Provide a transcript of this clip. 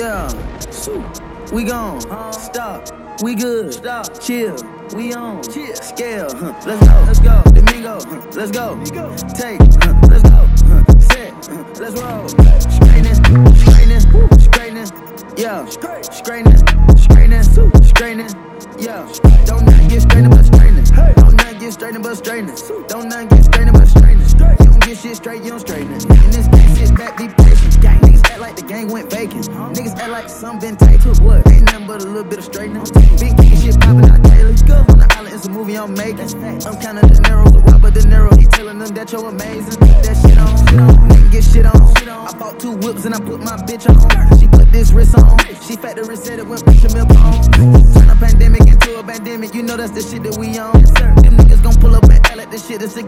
Yeah, we gone. Stop. We good. Stop. Chill. We on. Chill. Scale. Let's go. Let's go. Domingo. Let's go. Take. Let's go. Set. Let's roll. Straightening. Straightening. Straightening. Yeah. Straightening. Straightening. Straightening. Yeah. Don't not get straightening but straightening. Don't not get straightening but straightening. Don't not get straightening but straightening. You don't get shit straight, you don't straighten it. In this game, sit back, be patient. Niggas act like the gang went vacant. Niggas act like some been taken. What? Ain't nothing but a little bit of straightening. Big kicking shit popping out daily. On the island, it's a movie I'm making. I'm counting De Niro, Robert De Niro. He telling them that you're amazing. That shit on, nigga get shit on. I bought 2 whips and I put my bitch on. She put this wrist on. She factory said it went push a milk on. Turn a pandemic into a pandemic. You know that's the shit that we on. Them niggas gon' pull up and act like this shit is a